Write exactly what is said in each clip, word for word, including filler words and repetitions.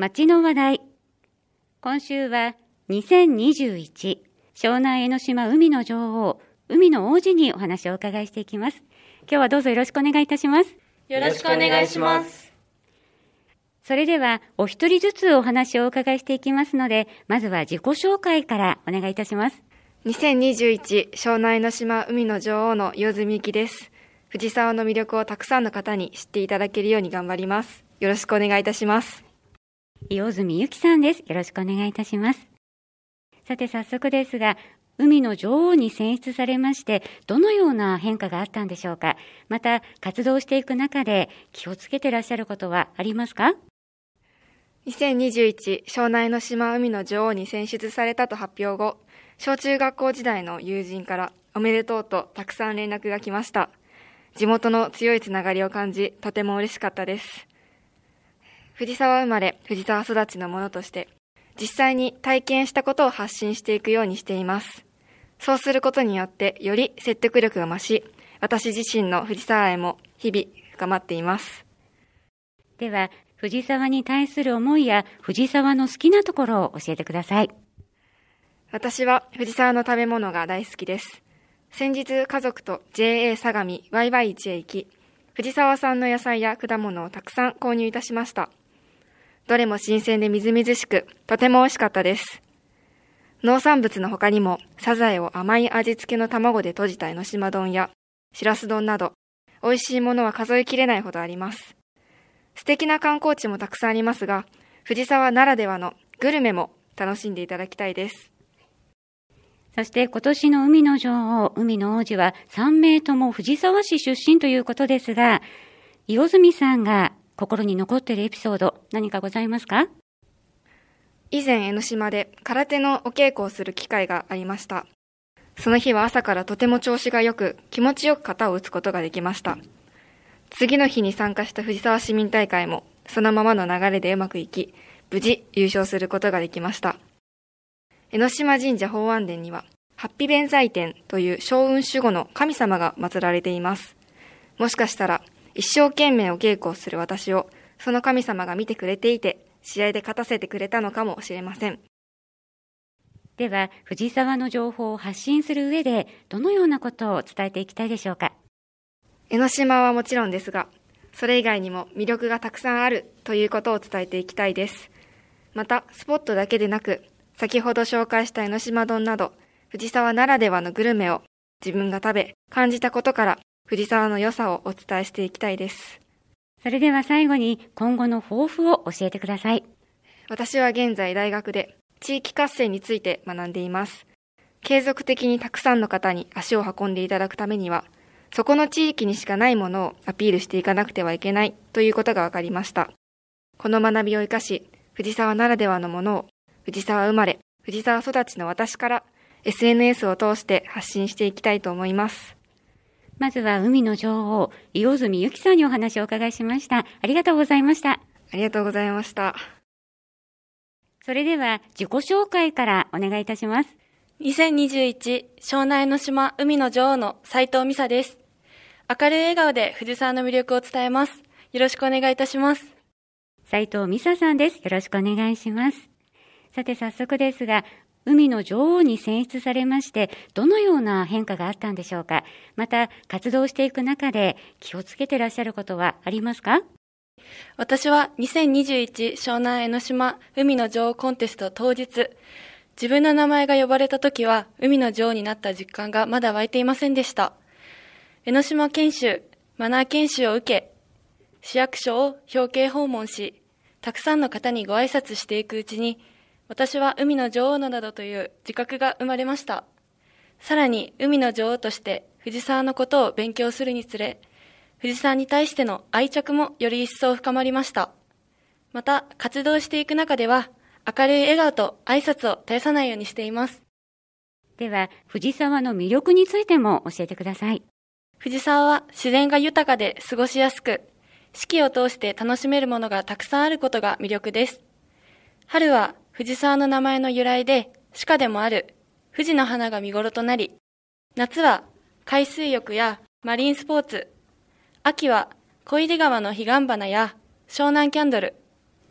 街の話題。今週はにせんにじゅういち湘南江ノ島海の女王、海の王子にお話をお伺いしていきます。今日はどうぞよろしくお願いいたします。 よろしくお願いします。 それではお一人ずつお話をお伺いしていきますので、まずは自己紹介からお願いいたします。 にせんにじゅういち湘南江ノ島海の女王の魚住由紀です。藤沢の魅力をたくさんの方に知っていただけるように頑張ります。よろしくお願いいたします。 魚住由紀さんです。よろしくお願いいたします。さて早速ですが、海の女王に選出されまして、どのような変化があったんでしょうか。また活動していく中で気をつけてらっしゃることはありますか。 にせんにじゅういち湘南江ノ島海の女王に選出されたと発表後、小中学校時代の友人からおめでとうとたくさん連絡が来ました。地元の強いつながりを感じ、とても嬉しかったです。藤沢生まれ藤沢育ちのものとして、実際に体験したことを発信していくようにしています。そうすることによってより説得力が増し、私自身の藤沢愛も日々深まっています。 では藤沢に対する思いや藤沢の好きなところを教えてください。 私は藤沢の食べ物が大好きです。先日家族と ジェーエー 相模ワイワイ市へ行き、藤沢産の野菜や果物をたくさん購入いたしました。どれも新鮮でみずみずしく、とても美味しかったです。農産物の他にも、サザエを甘い味付けの卵で閉じた江ノ島丼や、しらす丼など、美味しいものは数えきれないほどあります。素敵な観光地もたくさんありますが、藤沢ならではのグルメも楽しんでいただきたいです。 そして今年の海の女王、海の王子はさん名とも藤沢市出身ということですが、魚住さんが心に残っているエピソード、何かございますか。 以前江ノ島で空手のお稽古をする機会がありました。その日は朝からとても調子が良く、気持ちよく型を打つことができました。次の日に参加した藤沢市民大会もそのままの流れでうまくいき、無事優勝することができました。江ノ島神社法安殿にはハッピ弁財天という勝運守護の神様が祀られています。もしかしたら一生懸命お稽古をする私をその神様が見てくれていて、試合で勝たせてくれたのかもしれません。 では藤沢の情報を発信する上でどのようなことを伝えていきたいでしょうか。 江ノ島はもちろんですが、それ以外にも魅力がたくさんあるということを伝えていきたいです。またスポットだけでなく、先ほど紹介した江ノ島丼など藤沢ならではのグルメを自分が食べ感じたことから、藤沢の良さをお伝えしていきたいです。 それでは最後に今後の抱負を教えてください。 私は現在大学で地域活性について学んでいます。継続的にたくさんの方に足を運んでいただくためには、そこの地域にしかないものをアピールしていかなくてはいけないということが分かりました。この学びを生かし、藤沢ならではのものを藤沢生まれ、藤沢育ちの私から エスエヌエス を通して発信していきたいと思います。 まずは海の女王、魚住由紀さんにお話をお伺いしました。ありがとうございました。 ありがとうございました。 それでは自己紹介からお願いいたします。 にせんにじゅういち湘南江ノ島海の女王の斉藤美沙です。明るい笑顔で藤沢の魅力を伝えます。よろしくお願いいたします。 斉藤美沙さんです。よろしくお願いします。さて早速ですが、海の女王に選出されまして、どのような変化があったんでしょうか。また活動していく中で気をつけてらっしゃることはありますか。 私はにせんにじゅういち湘南江ノ島海の女王コンテスト当日、自分の名前が呼ばれた時は海の女王になった実感がまだ湧いていませんでした。江ノ島研修、マナー研修を受け、市役所を表敬訪問し、たくさんの方にご挨拶していくうちに、私は海の女王などという自覚が生まれました。さらに海の女王として藤沢のことを勉強するにつれ、藤沢に対しての愛着もより一層深まりました。また活動していく中では、明るい笑顔と挨拶を絶やさないようにしています。 では藤沢の魅力についても教えてください。 藤沢は自然が豊かで過ごしやすく、四季を通して楽しめるものがたくさんあることが魅力です。春は藤沢の名前の由来で鹿でもある富士の花が見頃となり、夏は海水浴やマリンスポーツ、秋は小出川の彼岸花や湘南キャンドル、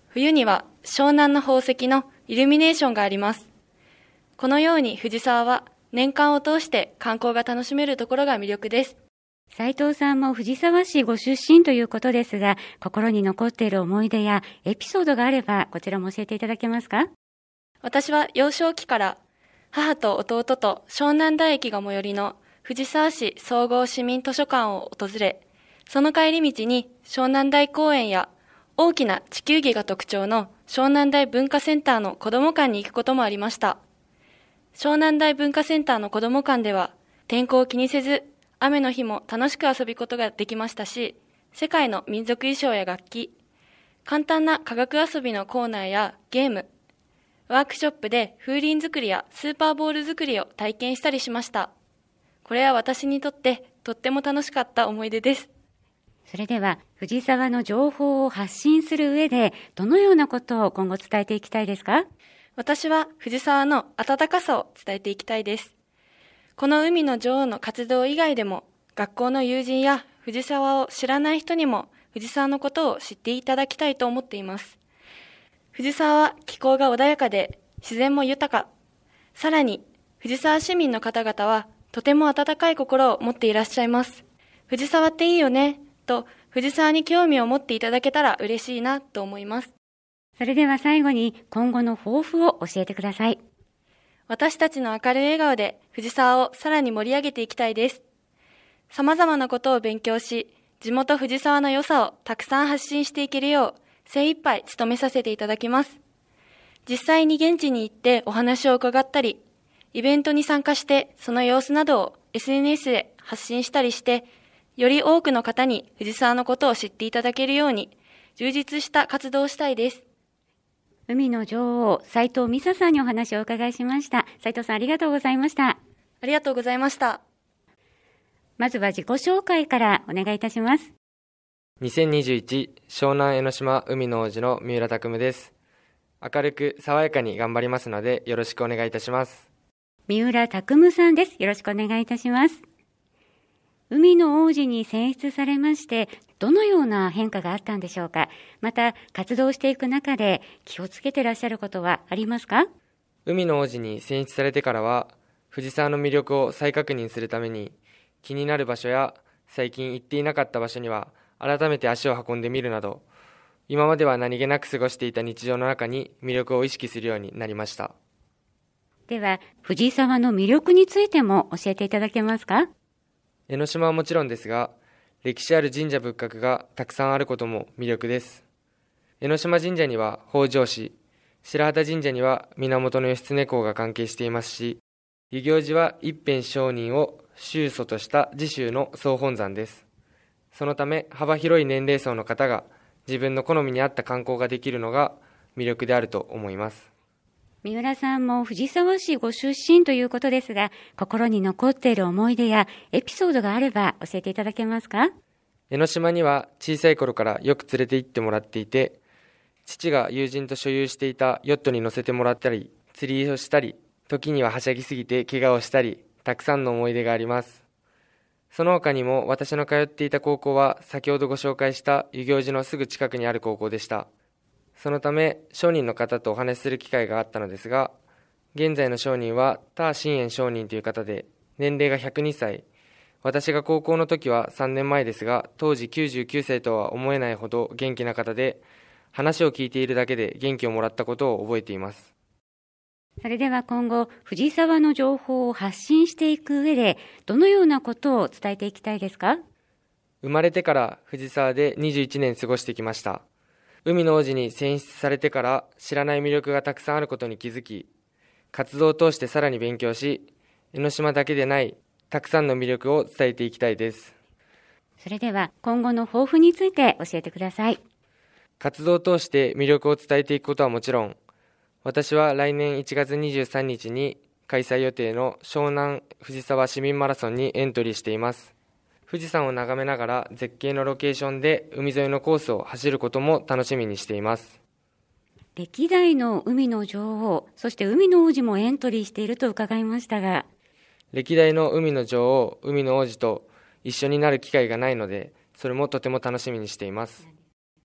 冬には湘南の宝石のイルミネーションがあります。このように藤沢は年間を通して観光が楽しめるところが魅力です。 斉藤さんも藤沢市ご出身ということですが、心に残っている思い出やエピソードがあれば、こちらも教えていただけますか？ 私は幼少期から母と弟と湘南台駅が最寄りの藤沢市総合市民図書館を訪れ、その帰り道に湘南台公園や大きな地球儀が特徴の湘南台文化センターの子ども館に行くこともありました。湘南台文化センターの子ども館では天候を気にせず雨の日も楽しく遊ぶことができましたし、世界の民族衣装や楽器、簡単な科学遊びのコーナーやゲーム、ワークショップで風鈴作りやスーパーボール作りを体験したりしました。これは私にとってとっても楽しかった思い出です。 それでは藤沢の情報を発信する上でどのようなことを今後伝えていきたいですか？ 私は藤沢の温かさを伝えていきたいです。この海の女王の活動以外でも、学校の友人や藤沢を知らない人にも藤沢のことを知っていただきたいと思っています。藤沢は気候が穏やかで自然も豊か。さらに藤沢市民の方々はとても温かい心を持っていらっしゃいます。藤沢っていいよねと藤沢に興味を持っていただけたら嬉しいなと思います。 それでは最後に今後の抱負を教えてください。 私たちの明るい笑顔で藤沢をさらに盛り上げていきたいです。様々なことを勉強し、地元藤沢の良さをたくさん発信していけるよう精一杯努めさせていただきます。実際に現地に行ってお話を伺ったり、イベントに参加してその様子などを エスエヌエス で発信したりして、より多くの方に藤沢のことを知っていただけるように充実した活動をしたいです。 海の女王、斉藤美沙さんにお話をお伺いしました。斉藤さんありがとうございました。 ありがとうございました。 まずは自己紹介からお願いいたします。 にせんにじゅういち湘南江ノ島海の王子の三浦拓夢です。明るく爽やかに頑張りますのでよろしくお願いいたします。 三浦拓夢さんです。よろしくお願いいたします。海の王子に選出されましてどのような変化があったんでしょうか。また活動していく中で気をつけていらっしゃることはありますか？ 海の王子に選出されてからは藤沢の魅力を再確認するために気になる場所や最近行っていなかった場所には改めて足を運んでみるなど、今までは何気なく過ごしていた日常の中に魅力を意識するようになりました。 では藤沢の魅力についても教えていただけますか？ 江ノ島はもちろんですが、歴史ある神社仏閣がたくさんあることも魅力です。江ノ島神社には北条氏、白旗神社には源義経公が関係していますし、遊行寺は一辺上人を宗祖とした寺宗の総本山です。そのため幅広い年齢層の方が自分の好みに合った観光ができるのが魅力であると思います。 三浦さんも藤沢市ご出身ということですが、心に残っている思い出やエピソードがあれば教えていただけますか？ 江ノ島には小さい頃からよく連れて行ってもらっていて、父が友人と所有していたヨットに乗せてもらったり、釣りをしたり、時にははしゃぎすぎて怪我をしたり、たくさんの思い出があります。その他にも私の通っていた高校は先ほどご紹介した遊行寺のすぐ近くにある高校でした。そのため商人の方とお話しする機会があったのですが、現在の商人は田信円商人という方で年齢がひゃくにさい、私が高校の時はさんねんまえですが、当時きゅうじゅうきゅうさいとは思えないほど元気な方で、話を聞いているだけで元気をもらったことを覚えています。 それでは今後藤沢の情報を発信していく上でどのようなことを伝えていきたいですか？ 生まれてから藤沢でにじゅういちねん過ごしてきました。海の王子に選出されてから知らない魅力がたくさんあることに気づき、活動を通してさらに勉強し、江ノ島だけでないたくさんの魅力を伝えていきたいです。 それでは今後の抱負について教えてください。 活動を通して魅力を伝えていくことはもちろん、私は来年いちがつにじゅうさんにちに開催予定の湘南藤沢市民マラソンにエントリーしています。富士山を眺めながら絶景のロケーションで海沿いのコースを走ることも楽しみにしています。 歴代の海の女王、そして海の王子もエントリーしていると伺いましたが、 歴代の海の女王、海の王子と一緒になる機会がないので、それもとても楽しみにしています。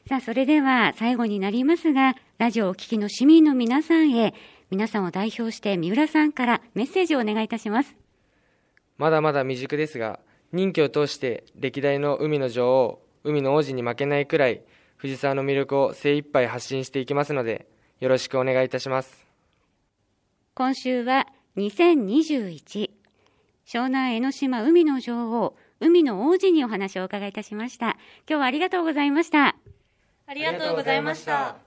さあ、それでは最後になりますが、ラジオをお聞きの市民の皆さんへ、皆さんを代表して三浦さんからメッセージをお願いいたします。 まだまだ未熟ですが、任期を通して歴代の海の女王、海の王子に負けないくらい藤沢の魅力を精一杯発信していきますので、よろしくお願いいたします。 今週はにせんにじゅういち湘南江ノ島海の女王、海の王子にお話をお伺いいたしました。今日はありがとうございました。 ありがとうございました。